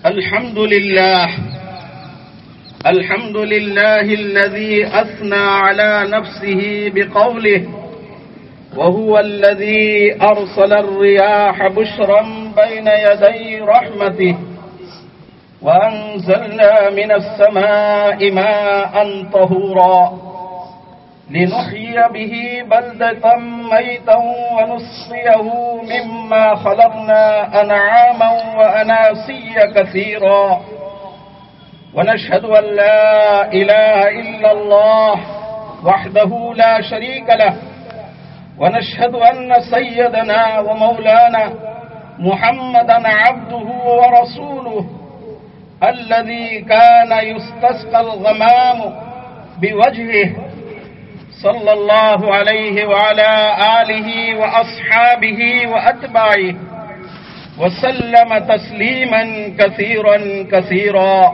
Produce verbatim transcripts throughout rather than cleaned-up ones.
الحمد لله الحمد لله الذي أثنى على نفسه بقوله وهو الذي أرسل الرياح بشرا بين يدي رحمته وأنزلنا من السماء ماء طهورا لنحيي به بلدة ميتا ونسقيه مما خلقنا أنعاما وأناسيا كثيرا ونشهد أن لا إله إلا الله وحده لا شريك له ونشهد أن سيدنا ومولانا محمدا عبده ورسوله الذي كان يستسقى الغمام بوجهه صلى الله عليه وعلى آله وأصحابه وأتباعه وسلم تسليما كثيرا كثيرا.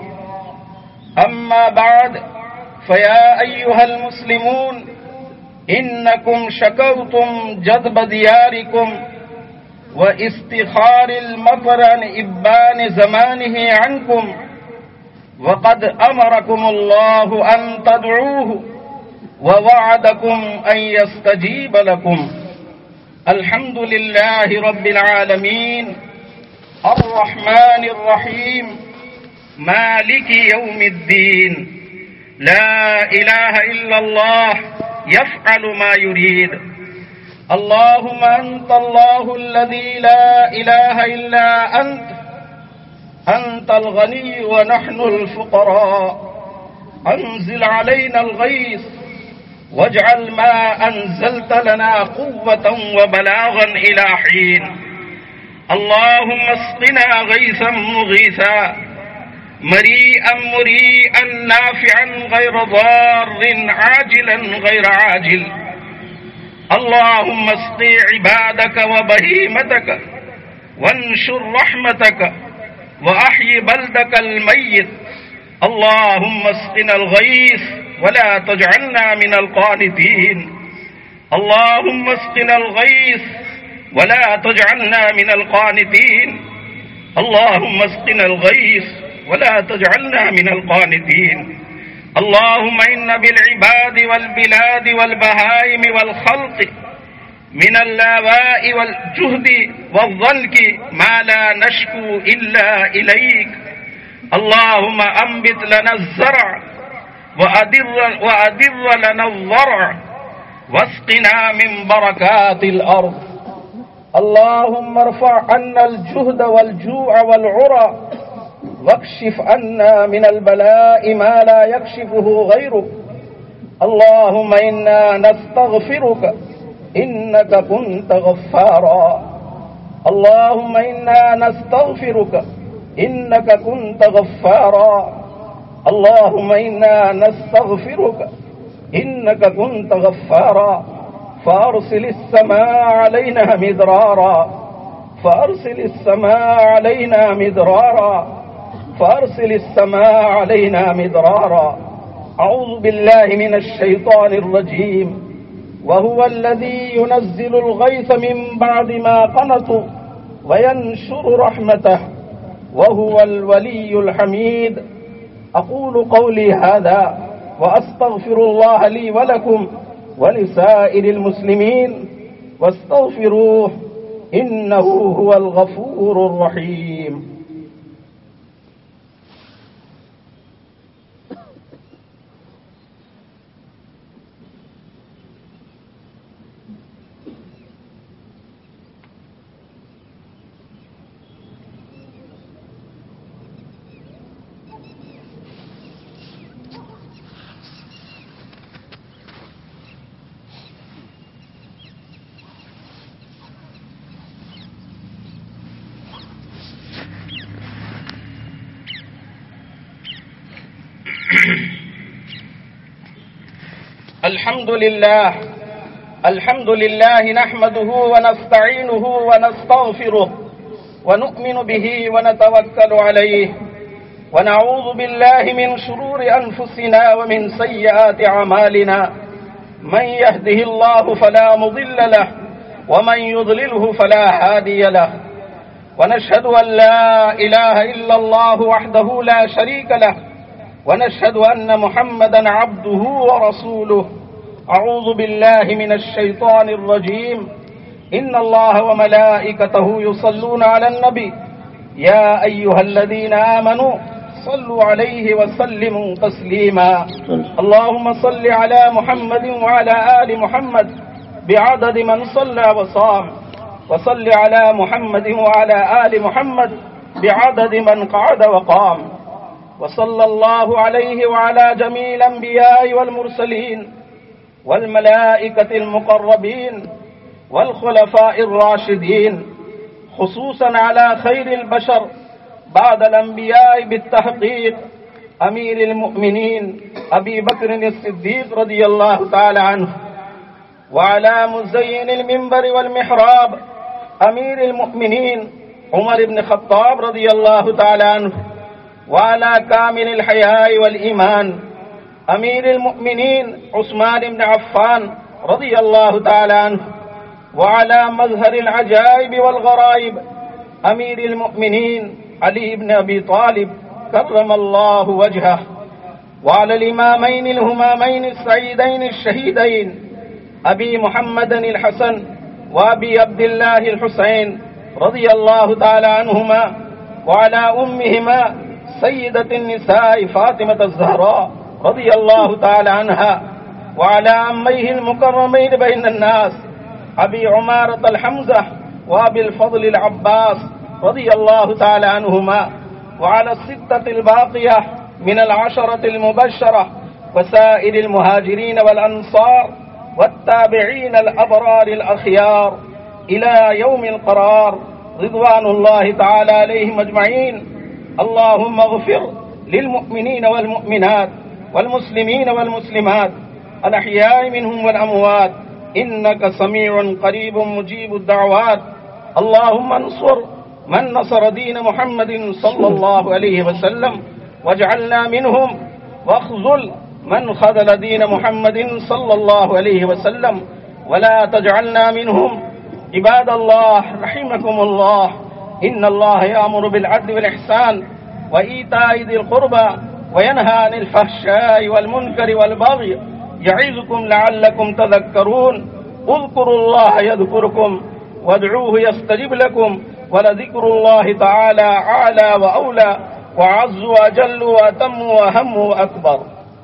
أما بعد، فيا أيها المسلمون، إنكم شكوتم جذب دياركم واستخار المطر عن إبان زمانه عنكم، وقد أمركم الله أن تدعوه ووعدكم أن يستجيب لكم. الحمد لله رب العالمين الرحمن الرحيم مالك يوم الدين، لا إله إلا الله يفعل ما يريد. اللهم أنت الله الذي لا إله إلا أنت، أنت الغني ونحن الفقراء. أنزل علينا الغيث واجعل ما أنزلت لنا قوة وبلاغا إلى حين. اللهم اسقنا غيثا مغيثا مريئا مريئا نافعا غير ضار عاجلا غير عاجل. اللهم اسق عبادك وبهيمتك وانشر رحمتك وأحي بلدك الميت. اللهم اسقنا الغيث ولا تجعلنا من القانتين. اللهم اسقنا الغيث ولا تجعلنا من القانتين. اللهم اسقنا الغيث ولا تجعلنا من القانتين. اللهم إن بالعباد والبلاد والبهائم والخلق من اللاواء والجهد والضنك ما لا نشكو إلا إليك. اللهم أنبت لنا الزرع وأدر, وأدر لنا الضرع واسقنا من بركات الأرض. اللهم ارفع عنا الجهد والجوع والعرى واكشف عنا من البلاء ما لا يكشفه غيرك. اللهم إنا نستغفرك إنك كنت غفارا. اللهم إنا نستغفرك إنك كنت غفارا. اللهم إنا نستغفرك إنك كنت غفارا. فأرسل السماء علينا مدرارا فأرسل السماء علينا مدرارا فأرسل السماء علينا مدرارا. أعوذ بالله من الشيطان الرجيم. وهو الذي ينزل الغيث من بعد ما قنطوا وينشر رحمته وهو الولي الحميد. أقول قولي هذا وأستغفر الله لي ولكم ولسائر المسلمين واستغفروه إنه هو الغفور الرحيم. الحمد لله الحمد لله نحمده ونستعينه ونستغفره ونؤمن به ونتوكل عليه ونعوذ بالله من شرور أنفسنا ومن سيئات أعمالنا. من يهده الله فلا مضل له ومن يضلله فلا هادي له. ونشهد أن لا إله إلا الله وحده لا شريك له ونشهد أن محمدا عبده ورسوله. أعوذ بالله من الشيطان الرجيم. إن الله وملائكته يصلون على النبي يا أيها الذين آمنوا صلوا عليه وسلموا تسليما. اللهم صل على محمد وعلى آل محمد بعدد من صلى وصام، وصل على محمد وعلى آل محمد بعدد من قعد وقام، وصلى الله عليه وعلى جميع الأنبياء والمرسلين والملائكة المقربين والخلفاء الراشدين، خصوصا على خير البشر بعد الأنبياء بالتحقيق أمير المؤمنين أبي بكر الصديق رضي الله تعالى عنه، وعلى مزين المنبر والمحراب أمير المؤمنين عمر بن الخطاب رضي الله تعالى عنه، وعلى كامل الحياء والإيمان أمير المؤمنين عثمان بن عفان رضي الله تعالى عنه، وعلى مظهر العجائب والغرائب أمير المؤمنين علي بن أبي طالب كرم الله وجهه، وعلى الإمامين الهمامين السعيدين الشهيدين أبي محمد الحسن وأبي عبد الله الحسين رضي الله تعالى عنهما، وعلى أمهما سيدة النساء فاطمة الزهراء رضي الله تعالى عنها، وعلى عميه المكرمين بين الناس أبي عمارة الحمزة وأبي الفضل العباس رضي الله تعالى عنهما، وعلى الستة الباقية من العشرة المبشرة وسائر المهاجرين والأنصار والتابعين الأبرار الأخيار إلى يوم القرار رضوان الله تعالى عليهم أجمعين. اللهم اغفر للمؤمنين والمؤمنات والمسلمين والمسلمات الأحياء منهم والأموات إنك سميع قريب مجيب الدعوات. اللهم انصر من نصر دين محمد صلى الله عليه وسلم واجعلنا منهم، واخذل من خذل دين محمد صلى الله عليه وسلم ولا تجعلنا منهم. عباد الله رحمكم الله، إن الله يأمر بالعدل والإحسان وإيتاء ذي القربى وينهى عن الفحشاء والمنكر والبغي يعظكم لعلكم تذكرون. اذكروا الله يذكركم وادعوه يستجب لكم ولذكر الله تعالى أعلى وأولى وأعز وأجل وأتم وأهم وأكبر.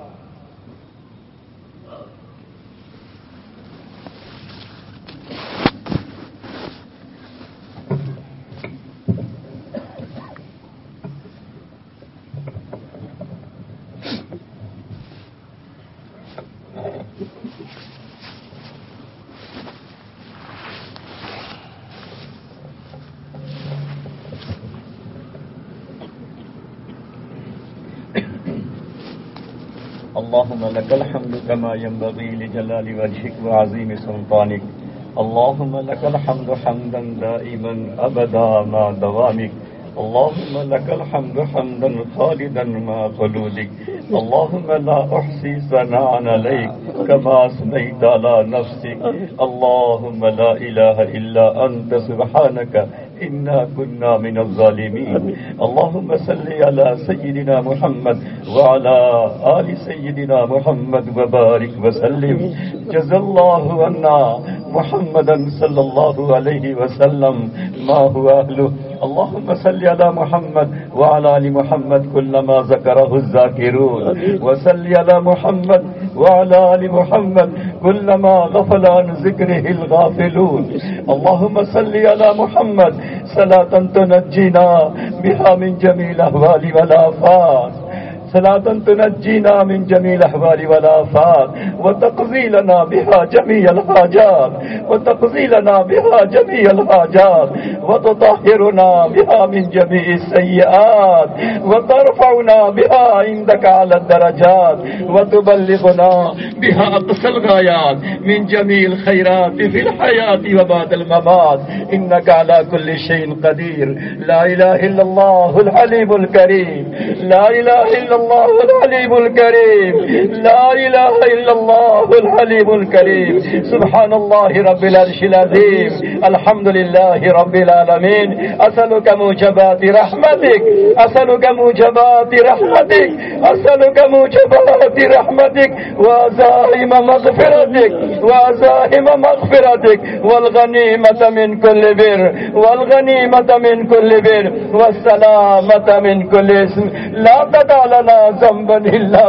اللهم لك الحمد كما ينبغي لجلال وجهك وعظيم سلطانك. اللهم لك الحمد حمدا دائما أبدا مع دوامك. اللهم لك الحمد حمدا خالدا مع خلودك. اللهم لا أحصي ثناء عليك كما أثنيت على نفسك. اللهم لا إله إلا أنت سبحانك إنا كنا من الظالمين. اللهم صل على سيدنا محمد وعلى آل سيدنا محمد وبارك وسلم. جزا الله عنا محمدا صلى الله عليه وسلم ما هو أهله. اللهم صل على محمد وعلى آل محمد كلما ذكره الذاكرون، وصل على محمد وعلى آل محمد كلما غفل عن ذكره الغافلون. اللهم صل على محمد صلاة تنجينا بها من جميع الأهوال والآفات، صلاة تنجينا من جميع الأحوال والآفات وتقضي لنا بها جميع الحاجات، وتقضي لنا بها جميع الحاجات وتطهرنا بها من جميع السيئات وترفعنا بها عندك على الدرجات وتبلغنا بها أقصى الغايات من جميع الخيرات في الحياة وبعد الممات. إنك على كل شيء قدير. لا إله إلا الله الحليم الكريم. لا إله إلا اللہ الحلیم الکریم لا الہ الا اللہ الحلیم الکریم سبحان اللہ رب العرش العظیم الحمد للہ رب العالمین اسألک موجبات رحمتک اسألک موجبات رحمتک اسألک موجبات رحمتک وعزائم مغفرتک وعزائم مغفرتک والغنیمت من کل بر والغنیمت من کل بر والسلامت من کل اسم لا تدع لنا ذنبا الا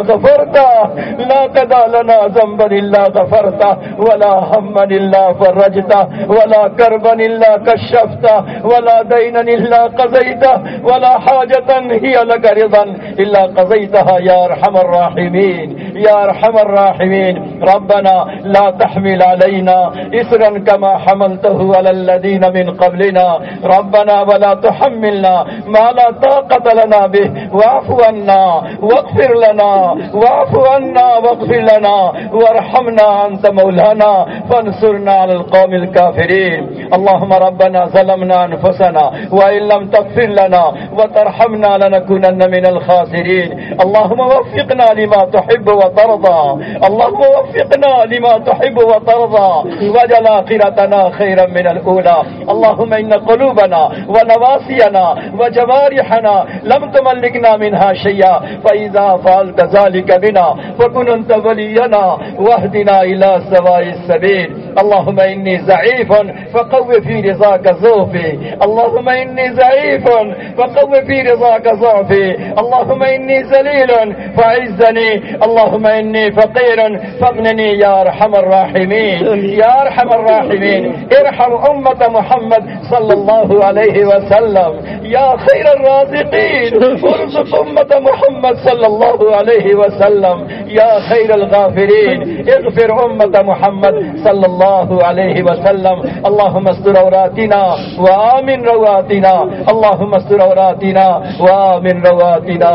غفرته لا تدع لنا ذنبا الا غفرته ولا هما الا فرجته ولا كربا الا كشفته ولا دينا الا قضيته ولا حاجة هي لك رضا الا قضيتها يا ارحم الراحمين يا ارحم الراحمين ربنا لا تحمل علينا إصرا كما حملته على الذين من قبلنا ربنا ولا تحملنا ما لا طاقة لنا به واعف عنا واغفر لنا واعف عنا واغفر لنا وارحمنا أنت مولانا فانصرنا على القوم الكافرين اللهم ربنا ظلمنا أنفسنا وإن لم تغفر لنا وترحمنا لنكونن من الخاسرين اللهم وفقنا لما تحب وترضى اللهم وفقنا لما تحب وترضى واجعل آخرتنا خيرا من الأولى اللهم إن قلوبنا ونواسينا وجوارحنا لم تملكنا منها شيئا فإذا فعلت ذلك بنا فكن أنت ولينا واهدنا إلى سواء السبيل اللهم إني ضعيف فقو في رضاك ضعفي اللهم إني ضعيف فقو في رضاك ضعفي اللهم إني ذليل فعزني اللهم إني فقير فاغنني يا أرحم الراحمين يا أرحم الراحمين ارحم أمة محمد صلى الله عليه وسلم يا خير الرازقين ارزق أمة محمد صلى الله عليه وسلم يا خير الغافرين اغفر أمة محمد صلى الله عليه وسلم اللهم استر عوراتنا وآمن رواتنا اللهم استر عوراتنا وآمن رواتنا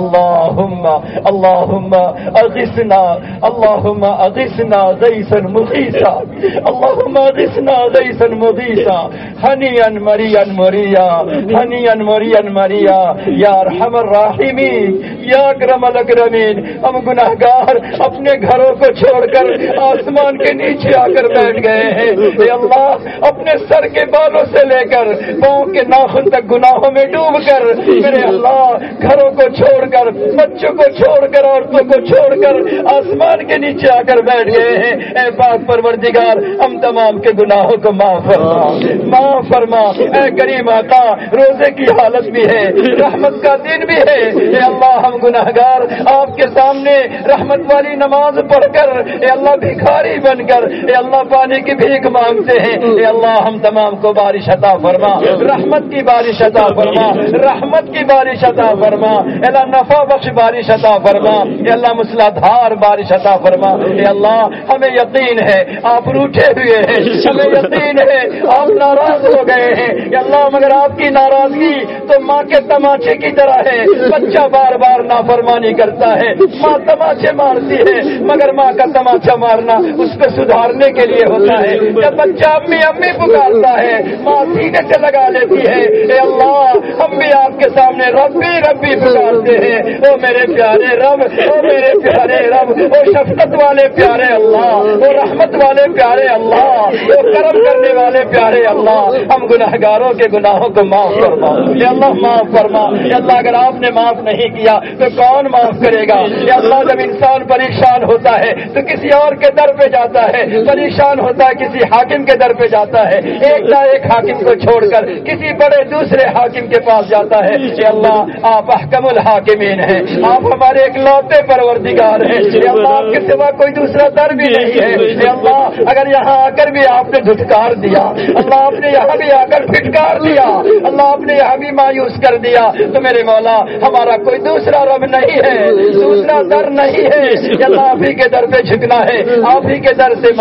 اللهم اللهم أغثنا اللهم أغثنا غيثا مغيثا اللهم أغثنا غيثا مغيثا هنيا مريا مريا هنيا مريا مريا يا أرحم الراحمين يا أكرم الأكرمين ہم گناہگار اپنے گھروں کو چھوڑ کر آسمان کے نیچے آ کر بیٹھ گئے ہیں اے اللہ اپنے سر کے بالوں سے لے کر پاؤں کے ناخن تک گناہوں میں ڈوب کر میرے اللہ گھروں کو چھوڑ کر بچوں کو چھوڑ کر عورتوں کو چھوڑ کر آسمان کے نیچے آ کر بیٹھ گئے ہیں اے پاک پروردگار ہم تمام کے گناہوں کو معاف فرما معاف فرما اے کریم آقا روزے کی حالت بھی ہے رحمت کا دن بھی ہے اے اللہ ہم گناہگار آپ کے سامنے رحمت والی نماز پڑھ کر اے اللہ بھکاری بن کر اے اللہ پانی کی بھیک مانگتے ہیں اے اللہ ہم تمام کو بارش عطا فرما رحمت کی بارش عطا فرما رحمت کی بارش عطا فرما اے اللہ نفع بخش بارش عطا فرما اے اللہ مسلادھار بارش عطا فرما اے اللہ ہمیں یقین ہے آپ روٹھے ہوئے ہیں ہمیں یقین ہے آپ ناراض ہو گئے ہیں اے اللہ مگر آپ کی ناراضگی تو ماں کے تماچے کی طرح ہے بچہ بار بار نافرمانی کرتا ہے ماں تماچے مارتی ہے مگر ماں کا تماچا مارنا اس کو سدھارنے کے لیے ہوتا ہے جب بچہ امی امی پکارتا ہے ماں سینے سے لگا لیتی ہے اے اللہ ہم بھی آپ کے سامنے ربی ربی پکارتے ہیں او میرے پیارے رب او میرے پیارے رب او شفقت والے پیارے اللہ او رحمت والے پیارے اللہ او کرم کرنے والے پیارے اللہ ہم گناہگاروں کے گناہوں کو معاف فرما اے اللہ معاف فرما اے اللہ اگر آپ نے معاف نہیں کیا تو کون معاف کرے گا اے اللہ جب انسان پریشان ہوتا ہے تو کسی اور کے در پہ جاتا ہے پریشان ہوتا ہے کسی حاکم کے در پہ جاتا ہے ایک نہ ایک حاکم کو چھوڑ کر کسی بڑے دوسرے حاکم کے پاس جاتا ہے اے اللہ آپ احکم الحاکمین ہیں آپ ہمارے ایک لوتے پروردگار ہیں اے اللہ آپ کے سوا کوئی دوسرا در بھی نہیں ہے اے اللہ اگر یہاں آ کر بھی آپ نے دھتکار دیا اللہ آپ نے یہاں بھی آ کر پھٹکار دیا اللہ آپ نے یہاں بھی مایوس کر دیا تو میرے مولا ہمارا کوئی دوسرا رب نہیں ہے دوسرا در نہیں ہے اللہ آپ ہی کے در پہ جھکنا ہے آپ ہی کے در سے مانگنا ہے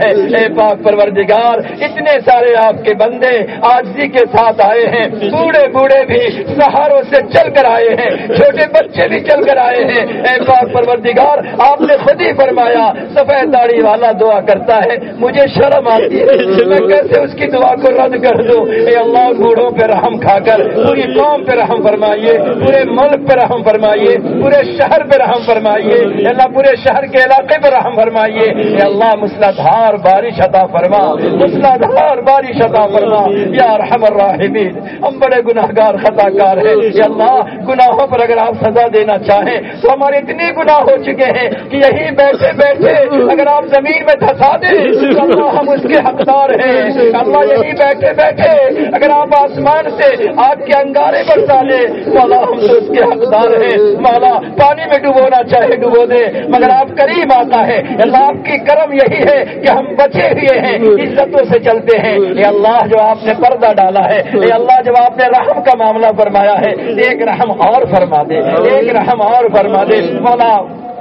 اے پاک پروردگار اتنے سارے آپ کے بندے عاجزی کے ساتھ آئے ہیں، بوڑھے بوڑھے بھی سہاروں سے چل کر آئے ہیں، چھوٹے بچے بھی چل کر آئے ہیں۔ اے پاک پروردگار آپ نے خود ہی فرمایا سفید داڑھی والا دعا کرتا ہے مجھے شرم آتی ہے، میں کیسے اس کی دعا کو رد کر دوں۔ اے اللہ بوڑھوں پہ رحم کھا کر پوری قوم پہ رحم فرمائیے، پورے ملک پہ رحم فرمائیے، پورے شہر پہ رحم فرمائیے، اے اللہ پورے شہر کے علاقے پہ رحم فرمائیے۔ اے اللہ مسلادھار بارش عطا فرما، مسلادھار بارش عطا فرما یا ارحم الراحمین۔ ہم بڑے گناہگار خطا کار ہیں، یا اللہ گناہوں پر اگر آپ سزا دینا چاہیں تو ہمارے اتنے گناہ ہو چکے ہیں کہ یہی بیٹھے بیٹھے اگر آپ زمین میں دھسا دیں تو اللہ ہم اس کے حقدار ہیں۔ اللہ یہی بیٹھے بیٹھے اگر آپ آسمان سے آگ کے انگارے برسا دیں تو اللہ ہم تو اس کے حقدار ہیں۔ مولا پانی میں ڈبونا چاہے ڈبو دے مگر آپ کریم آتا ہے، اللہ آپ کی کرم یہی ہے کہ ہم بچے ہوئے ہیں، عزتوں سے چلتے ہیں۔ اے اللہ جو آپ نے پردہ ڈالا ہے، اے اللہ جب آپ نے رحم کا معاملہ فرمایا ہے ایک رحم اور فرما دے، ایک رحم اور فرما دے۔ مولا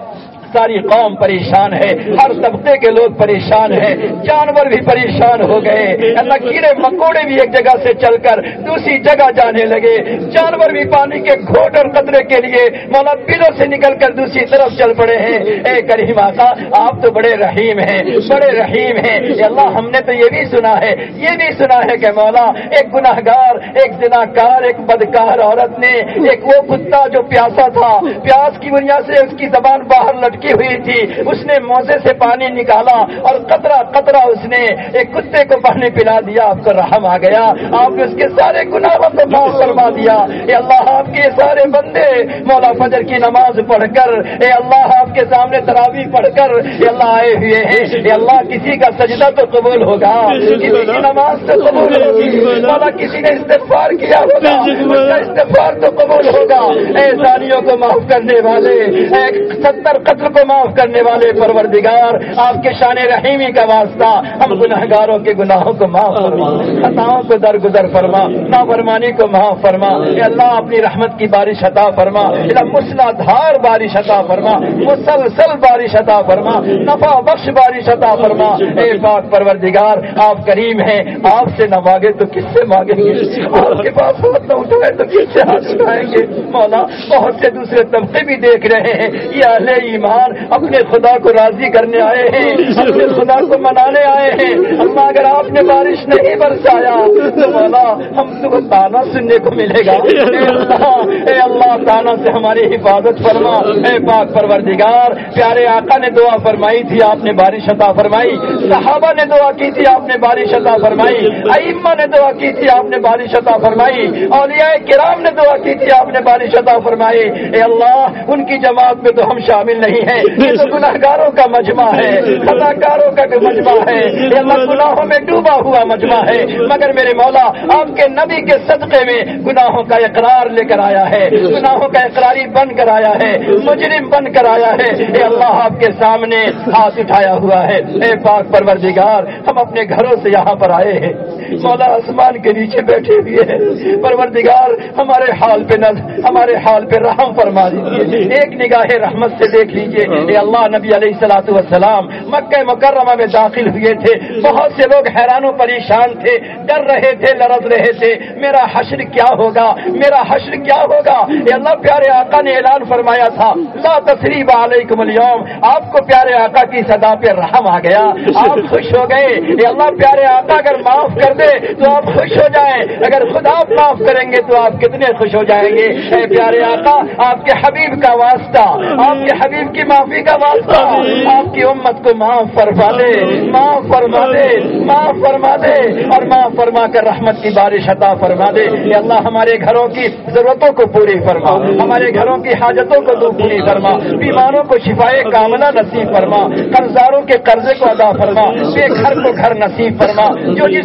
ساری قوم پریشان ہے، ہر طبقے کے لوگ پریشان ہیں، جانور بھی پریشان ہو گئے، اللہ کیڑے مکوڑے بھی ایک جگہ سے چل کر دوسری جگہ جانے لگے، جانور بھی پانی کے گھونٹ اور قطرے کے لیے مولا بلوں سے نکل کر دوسری طرف چل پڑے ہیں۔ اے کریم آقا آپ تو بڑے رحیم ہیں، بڑے رحیم ہیں۔ اے اللہ ہم نے تو یہ بھی سنا ہے یہ بھی سنا ہے کہ مولا ایک گناہگار، ایک زناکار، ایک بدکار عورت نے ایک وہ کتا جو پیاسا تھا، پیاس کی بنیاد سے اس کی زبان باہر لٹکی ہوئی تھی، اس نے موزے سے پانی نکالا اور قطرہ قطرہ اس نے ایک کتے کو پانی پلا دیا، آپ کو رحم آ گیا، آپ نے اس کے سارے گناہوں کو معاف فرما دیا۔ اے اللہ آپ کے سارے بندے مولا فجر کی نماز پڑھ کر، اے اللہ آپ کے سامنے تراویح پڑھ کر اے اللہ آئے ہوئے ہیں۔ اے اللہ کسی کا سجدہ تو قبول ہوگا، کسی کی نماز تو قبول ہوگی، مولا کسی نے استغفار کیا ہوگا اس کا استغفار تو قبول ہوگا۔ اے زانیوں کو معاف کرنے والے، اے ستر قتل کو معاف کرنے والے پروردگار آپ کے شان رحیمی کا واسطہ ہم گناہگاروں کے گناہوں کو معاف فرما، خطاؤں کو درگزر فرما، نافرمانی کو معاف فرما۔ اے اللہ اپنی رحمت کی بارش عطا فرما، مسلادھار بارش عطا فرما، مسلسل بارش عطا فرما، نفع بخش بارش عطا فرما۔ اے پاک پروردگار آپ کریم ہیں، آپ سے نہ مانگے تو کس سے مانگیں گے، آپ کے پاس ہاتھ نہ اٹھائے تو کس سے ہاتھ اٹھائیں گے۔ مولا بہت سے دوسرے طبقے بھی دیکھ رہے ہیں، یہ اہل ایمان اپنے خدا کو راضی کرنے آئے ہیں، اپنے خدا کو منانے آئے ہیں۔ اللہ اگر آپ نے بارش نہیں برسایا تو مولا ہم کو تانا سننے کو ملے گا۔ اے اللہ اے اللہ تانا سے ہماری حفاظت فرما۔ اے پاک پروردگار پیارے آقا نے دعا فرمائی تھی، آپ نے بارش عطا فرمائی، صحابہ نے دعا کی تھی، آپ نے بارش عطا فرمائی، ائمہ نے دعا کی تھی، آپ نے بارش عطا فرمائی، اولیاء کرام نے دعا کی تھی، آپ نے بارش عطا فرمائی۔ اے اللہ ان کی جماعت میں تو ہم شامل نہیں ہیں، یہ تو گناہگاروں کا مجمع ہے، خطاکاروں کا مجمع ہے، یہ اللہ گناہوں میں ڈوبا ہوا مجمع ہے، مگر میرے مولا آپ کے نبی کے صدقے میں گناہوں کا اقرار لے کر آیا ہے، گناہوں کا اقراری بن کر آیا ہے، مجرم بن کر آیا ہے۔ اے اللہ آپ کے سامنے ہاتھ اٹھایا ہوا ہے۔ اے پاک پروردگار ہم اپنے گھروں سے یہاں پر آئے ہیں، مولا آسمان کے نیچے بیٹھے ہوئے ہیں، پروردگار ہمارے حال پہ نظر ہمارے حال پہ رحم فرما دیجیے، ایک نگاہ رحمت سے دیکھ لیجیے۔ اے اللہ نبی علیہ الصلوۃ والسلام مکہ مکرمہ میں داخل ہوئے تھے، بہت سے لوگ حیران و پریشان تھے، ڈر رہے تھے، لرز رہے تھے، میرا حشر کیا ہوگا، میرا حشر کیا ہوگا۔ اے اللہ پیارے آقا نے اعلان فرمایا تھا لا تثریب علیکم اليوم، آپ کو پیارے آقا کی صدا پہ رحم آ گیا، آپ خوش ہو گئے۔ اے اللہ پیارے آقا اگر معاف کر دے تو آپ خوش ہو جائیں، اگر خدا آپ معاف کریں گے تو آپ کتنے خوش ہو جائیں گے۔ اے پیارے آقا آپ کے حبیب کا واسطہ، آپ کے حبیب کی معافی کا واسطہ آپ کی امت کو معاف فرما دے، معاف فرما دے، معاف فرما دے اور معاف فرما کر رحمت کی بارش عطا فرما دے۔ اے اللہ ہمارے گھروں کی ضرورتوں کو پوری فرما، ہمارے گھروں کی حاجتوں کو تو پوری فرما، بیماروں کو شفائے کاملہ نصیب فرما، قرضداروں کے قرضے کو ادا فرما، بے گھر کو گھر نصیب فرما، جو جس مصیبت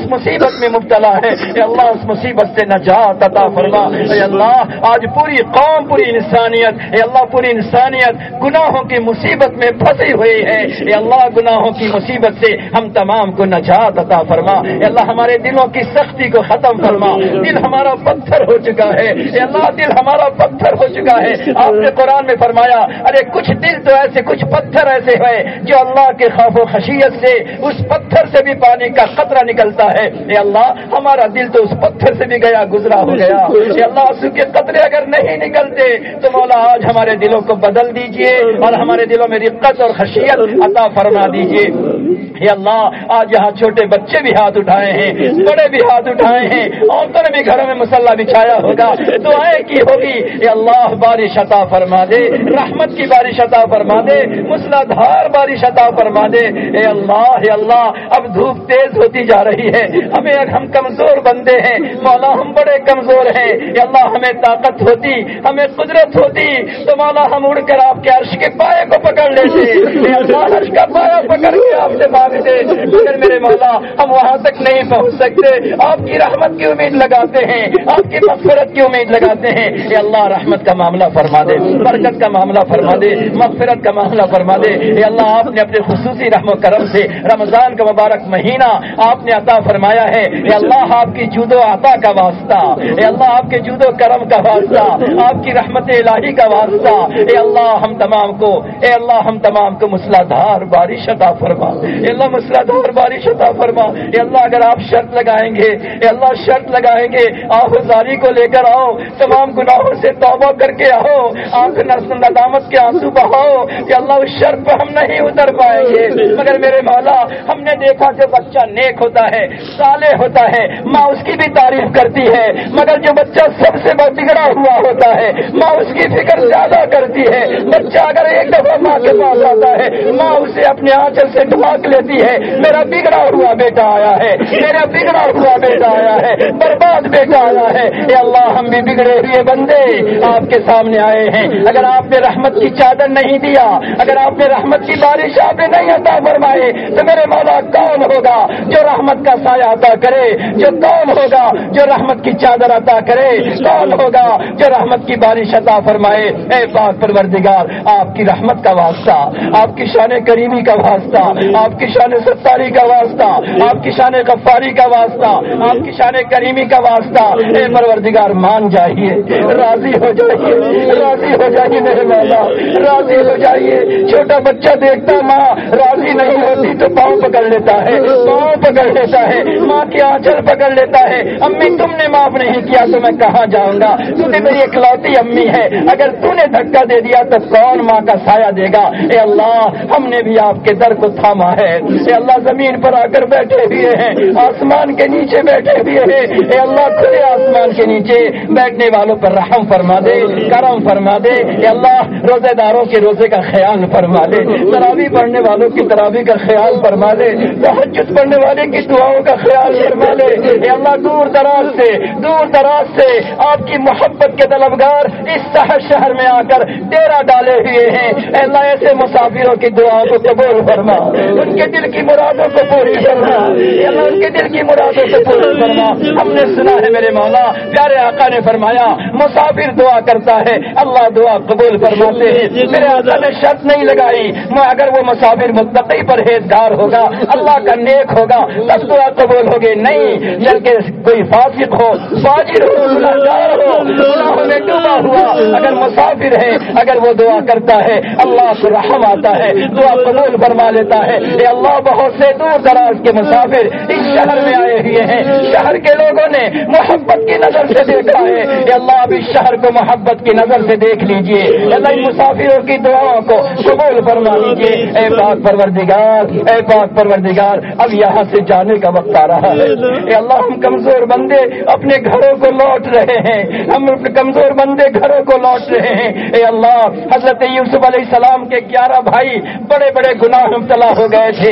مصیبت میں مبتلا ہے اے اللہ اس مصیبت سے نجات عطا فرما اے اللہ آج پوری قوم پوری انسانیت اے اللہ پوری انسانیت گناہوں کی مصیبت میں پھنسی ہوئی ہے اے اللہ گناہوں کی مصیبت سے ہم تمام کو نجات عطا فرما اے اللہ ہمارے دلوں کی سختی کو ختم فرما دل ہمارا پتھر ہو چکا ہے اے اللہ دل ہمارا پتھر ہو چکا ہے آپ نے قرآن میں فرمایا ارے کچھ دل تو ایسے کچھ پتھر ایسے ہیں جو اللہ کے خوف و خشیت سے اس پتھر سے بھی پانی کا قطرہ نکلتا ہے اے اللہ ہمارا دل تو اس پتھر سے بھی گیا گزرا ہو گیا اے اللہ اس کے قطرے اگر نہیں نکلتے تو مولا آج ہمارے دلوں کو بدل دیجئے اور ہمارے دلوں میں رقت اور خشیت عطا فرما دیجئے اے اللہ آج یہاں چھوٹے بچے بھی ہاتھ اٹھائے ہیں بڑے بھی ہاتھ اٹھائے ہیں عورتوں نے بھی گھروں میں مصلی بچھایا ہوگا دعائیں کی ہوگی اے اللہ بارش عطا فرما دے رحمت کی بارش عطا فرما دے موسلادھار بارش عطا فرما دے اے اللہ اے اللہ اب دھوپ تیز ہوتی جا رہی ہے ہمیں ہم کمزور بندے ہیں مولا ہم بڑے کمزور ہیں اے اللہ ہمیں طاقت ہوتی ہمیں قدرت ہوتی تو مولا ہم اڑ کر آپ کے عرش کے پائے کو پکڑ لیتے اے اللہ عرش کا پایا پکڑ کے آپ سے مانگتے مگر میرے مولا ہم وہاں تک نہیں پہنچ سکتے آپ کی رحمت کی امید لگاتے ہیں آپ کی مغفرت کی امید لگاتے ہیں اے اللہ رحمت کا معاملہ فرما دے برکت کا معاملہ فرما دے مغفرت کا معاملہ فرما دے اے اللہ آپ نے اپنے خصوصی رحم و کرم سے رمضان کا مبارک مہینہ آپ نے عطا فرمایا ہے اے اللہ آپ کی جود و عطا کا واسطہ اے اللہ آپ کے جود و کرم کا واسطہ آپ کی رحمت الہی کا واسطہ اے اللہ ہم تمام کو اے اللہ ہم تمام کو موسلادھار بارش عطا فرما اے اللہ موسلادھار بارش عطا فرما اے اللہ اگر آپ شرط لگائیں گے اے اللہ شرط لگائیں گے آہوزاری کو لے کر آؤ تمام گناہوں سے توبہ کر کے آؤ آنکھ ندامت کے آنسو بہاؤ کہ اللہ اس شرط پہ ہم نہیں اتر پائیں گے مگر میرے مولا ہم نے دیکھا کہ بچہ نیک ہوتا ہے صالح ہوتا ہے ماں اس کی بھی تعریف کرتی ہے مگر جو بچہ سب سے بگڑا ہوا ہوتا ہے ماں اس کی فکر زیادہ کرتی ہے بچہ اگر ایک دفعہ ماں کے پاس آتا ہے ماں اسے اپنے آنچل سے ڈھانک لیتی ہے میرا بگڑا ہوا بیٹا آیا ہے میرا بگڑا ہوا بیٹا آیا ہے برباد بیٹا آیا ہے اے اللہ ہم بھی بگڑے ہوئے بندے آپ کے سامنے آئے ہیں اگر آپ نے رحمت کی چادر نہیں دیا اگر آپ نے رحمت کی بارش آپ نے نہیں عطا فرمائے تو میرے مولا کون ہوگا جو رحمت کا سایہ عطا کرے جو کون ہوگا جو رحمت کی چادر عطا کرے کون ہوگا جو رحمت کی بارش عطا فرمائے اے پاک پروردگار آپ کی رحمت کا واسطہ آپ کی شان کریمی کا واسطہ آپ کی شان ستاری کا واسطہ آپ کی شان غفاری کا واسطہ آپ کی شان کریمی کا واسطہ اے پروردگار مان جائیے راضی ہو جائیے راضی ہو جائیے میرے مولا راضی ہو جائیے چھوٹا بچہ دیکھتا ماں راضی نہیں ہوتی تو پاؤں پکڑ لیتا ہے پاؤں پکڑ لیتا ہے ماں کی آنچل پکڑ لیتا ہے امی تم نے معاف نہیں کیا تو میں کہاں جاؤں گا تو میری اکلوتی امی ہے اگر تو نے دھکا دے دیا تو کون ماں کا سایہ دے گا اے اللہ ہم نے بھی آپ کے در کو تھاما ہے اے اللہ زمین پر آ کر بیٹھے ہوئے ہیں آسمان کے نیچے بیٹھے ہوئے ہیں اے اللہ کھلے آسمان کے نیچے بیٹھنے والوں پر رحم فرما دے کرم فرما دے اے اللہ روزے داروں کے روزے کا خیال فرما دے تراویح پڑھنے والوں کی تراویح کا خیال فرما دے تہجد پڑھنے والے کی دعاؤں کا خیال فرما دے اے اللہ دور دراز سے دور دراز سے آپ کی محبت کے طلبگار اس شہر شہر میں آ کر ڈیرا ڈالے ہوئے ہیں اے اللہ ایسے مسافروں کی دعاؤں کو قبول فرما ان کے دل کی مرادوں کو پوری فرما اے اللہ ان کے دل کی مرادوں کو پوری فرما ہم نے سنا ہے میرے مولا پیارے آقا نے فرمایا مسافر دعا کرتا ہے اللہ دعا قبول فرماتے ہیں میرے آقا نے شرط نہیں لگائی میں اگر وہ مسافر متقی پرہیزگار ہوگا اللہ کا نیک ہوگا تب دعا قبول ہوگی نہیں بلکہ کوئی فاسق ہو فاجر ہو گنہگار ہو گناہوں میں ڈوبا ہوا اگر مسافر ہے اگر وہ دعا کرتا ہے اللہ کو رحم آتا ہے دعا قبول فرما لیتا ہے اے اللہ بہت سے دور دراز کے مسافر اس شہر میں آئے ہوئے ہیں شہر کے لوگوں نے محبت کی نظر سے دیکھا ہے اے اللہ اب اس شہر کو محبت کی نظر سے دیکھ لیجئے اللہ ان مسافروں کی دعاؤں کو قبول فرما لیجئے اے پاک پروردگار اے پاک پروردگار اب یہاں سے جانے کا وقت آ رہا ہے اے اللہ ہم کمزور بندے اپنے گھروں کو لوٹ رہے ہیں ہم کمزور بندے گھروں کو لوٹ رہے ہیں اے اللہ حضرت یوسف علیہ السلام کے گیارہ بھائی بڑے بڑے گناہ مبتلا ہو گئے تھے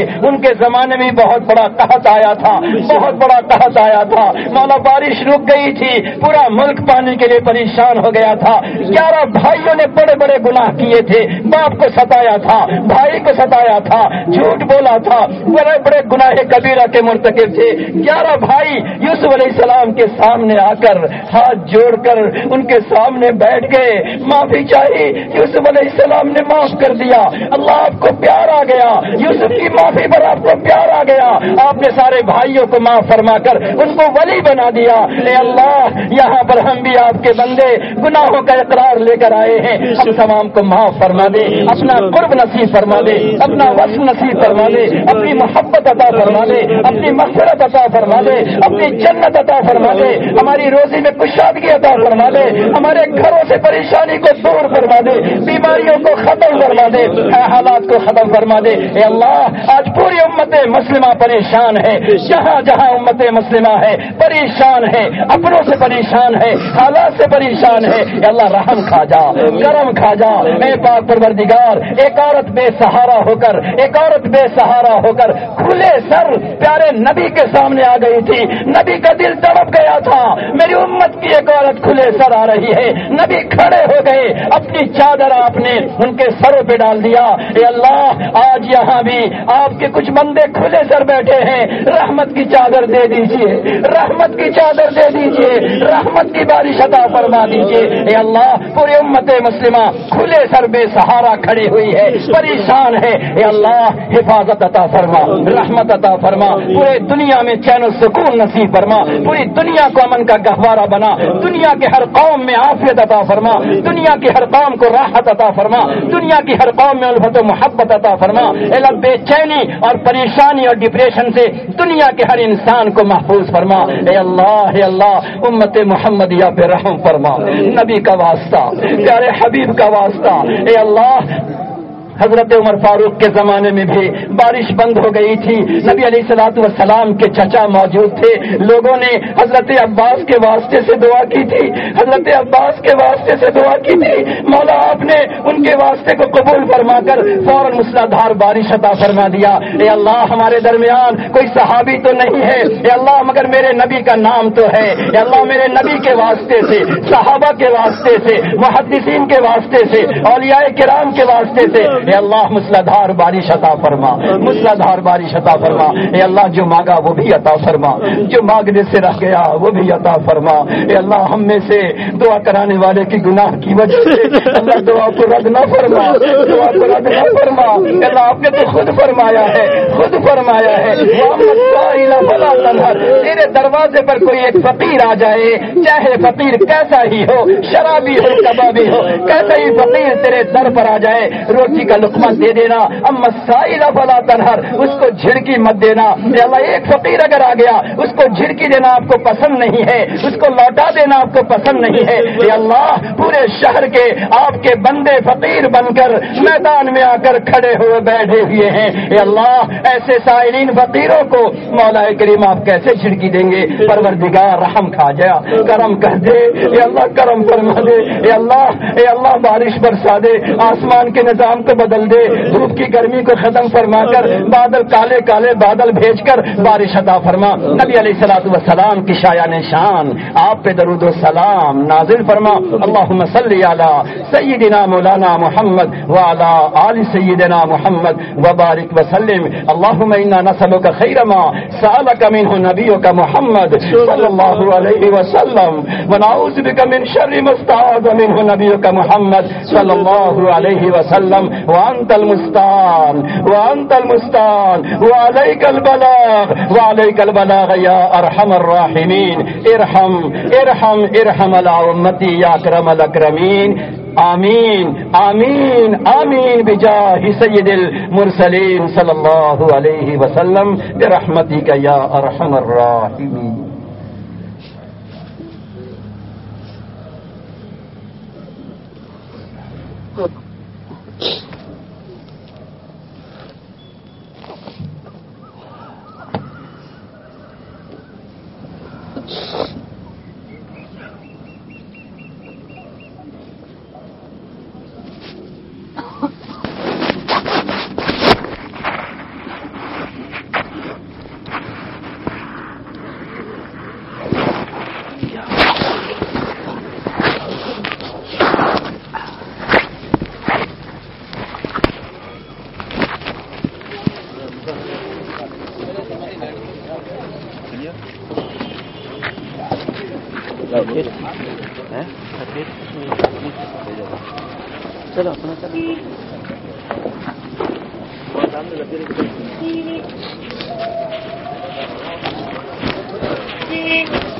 ان کے زمانے میں بہت بڑا قحط آیا تھا، بہت بڑا قحط آیا تھا مولا، بارش رک گئی تھی، پورا ملک پانی کے لیے پریشان ہو گیا تھا۔ گیارہ بھائیوں نے بڑے بڑے گناہ کیے تھے، باپ کو ستایا تھا، بھائی کو ستایا تھا، جھوٹ بولا تھا، بڑے بڑے گناہ کبیرہ کے مرتکب تھے۔ گیارہ بھائی یوسف علیہ السلام کے سامنے آ کر ہاتھ جوڑ کر ان کے سامنے بیٹھ گئے، معافی چاہی، یوسف علیہ السلام نے معاف کر دیا۔ اللہ آپ کو پیار آ گیا، یوسف کی معافی پر آپ کو پیار آ گیا، آپ نے سارے بھائیوں کو معاف فرما کر ان کو ولی بنا دیا۔ اے اللہ، یہاں پر ہم بھی آپ کے بندے گناہوں کا اقرار لے کر آئے ہیں، ہم تمام کو معاف فرما دے، اپنا قرب نصیب فرما دے، اپنا وصل نصیب فرما دے، اپنی محبت عطا فرما دے، اپنی مغفرت عطا فرما دے، اپنی جنت عطا فرما دے، ہماری روزی میں کشادگی عطا فرما دے، ہمارے گھروں سے پریشانی کو دور فرما دے، بیماریوں کو ختم فرما دے، حالات کو ختم فرما دے۔ اے اللہ، آج پوری امت مسلمہ پریشان ہے، جہاں جہاں امت مسلمہ ہے پریشان ہے، اپنوں سے پریشان ہے، حالات سے پریشان ہے۔ اے اللہ رحم کھا جا، کرم کھا جا، اے پاک پروردگار۔ ایک عورت بے سہارا ہو کر ایک عورت بے سہارا ہو کر کھلے سر پیارے نبی کے سامنے آ گئی تھی، نبی کا دل تڑپ گیا تھا، میری امت کی ایک عورت کھلے سر آ رہی ہے، نبی کھڑے ہو گئے، اپنی چادر آپ نے ان کے سروں پہ ڈال دیا۔ اے اللہ، آج یہاں بھی آپ کے کچھ بندے کھلے سر بیٹھے ہیں، رحمت کی چادر دے دیجئے، رحمت کی چادر دے دیجئے، رحمت کی بارش عطا فرما دیجئے۔ اے اللہ، پوری امت مسلمہ کھلے سر بے سہارا کھڑی ہوئی ہے، پریشان ہے، اے اللہ حفاظت عطا فرما، رحمت عطا فرما، پورے دنیا میں چین و سکون نصیب فرما، پوری دنیا کو امن کا گہوارہ بنا، دنیا کے ہر قوم میں عافیت عطا فرما، دنیا کی ہر قوم کو راحت عطا فرما، دنیا کی ہر قوم میں الفت و محبت عطا فرما۔ اے اللہ، بے چینی اور پریشانی اور ڈپریشن سے دنیا کے ہر انسان کو محفوظ فرما۔ اے اللہ، اے اللہ، امت محمدیہ پہ رحم فرما، نبی کا واسطہ، پیارے حبیب کا واسطہ۔ اے اللہ، حضرت عمر فاروق کے زمانے میں بھی بارش بند ہو گئی تھی، نبی علیہ الصلوۃ والسلام کے چچا موجود تھے، لوگوں نے حضرت عباس کے واسطے سے دعا کی تھی، حضرت عباس کے واسطے سے دعا کی تھی، مولا آپ نے ان کے واسطے کو قبول فرما کر فوراً موسلادھار بارش عطا فرما دیا۔ اے اللہ، ہمارے درمیان کوئی صحابی تو نہیں ہے اے اللہ، مگر میرے نبی کا نام تو ہے، اے اللہ میرے نبی کے واسطے سے، صحابہ کے واسطے سے، محدثین کے واسطے سے، اولیاء کرام کے واسطے سے اے اللہ موسلادھار بارش عطا فرما، موسلادھار بارش عطا فرما۔ اے اللہ، جو مانگا وہ بھی عطا فرما، جو مانگنے سے رہ گیا وہ بھی عطا فرما۔ اے اللہ، ہم میں سے دعا کرانے والے کی گناہ کی وجہ سے اللہ دعا کو رد نہ فرما، دعا کو رد نہ فرما۔ اے اللہ، آپ نے تو خود فرمایا ہے، خود فرمایا ہے، فلا تنہر، تیرے دروازے پر کوئی ایک فقیر آ جائے، چاہے فقیر کیسا ہی ہو، شرابی ہو کبابی ہو، کیسا ہی فقیر تیرے در پر آ جائے، روٹی کا لقمہ دے دینا، اما السائل فلا تنہر، اس کو جھڑکی مت دینا۔ اے اللہ، ایک فقیر اگر آ گیا، اس کو جھڑکی دینا آپ کو پسند نہیں ہے، اس کو لوٹا دینا آپ کو پسند نہیں ہے۔ اے اللہ، پورے شہر کے آپ کے بندے فقیر بن کر میدان میں آ کر کھڑے ہوئے بیٹھے ہوئے ہیں، اے اللہ ایسے سائلین فقیروں کو مولا کریم آپ کیسے جھڑکی دیں گے؟ پروردگار رحم کھا جا، کرم کر دے، اے اللہ کرم فرما دے، اے اللہ اے اللہ بارش برسا دے، آسمان کے نظام کو بدل دے، دھوپ کی گرمی کو ختم فرما کر بادل کالے کالے بادل بھیج کر بارش عطا فرما۔ نبی علیہ الصلوۃ والسلام کی شایان شان آپ پہ درود و سلام نازل فرما۔ اللہم صلی علی سیدنا مولانا محمد وعلی آل سیدنا محمد وبارک وسلم۔ اللہم انا نسألک خیر ما سألک منہ نبیک محمد صلی اللہ علیہ وسلم ونعوذ بک من شر ما استعاذ منہ نبیک محمد صلی اللہ علیہ وسلم۔ وانت المستعان وانت المستعان وعليك البلاغ وعليك البلاغ يا ارحم الراحمين۔ ارحم ارحم ارحم على امتي يا اکرم الاکرمین۔ آمین آمین آمین بجاہ سید المرسلین صلی اللہ علیہ وسلم برحمتک یا ارحم الراحمین۔ चलो अपना चलो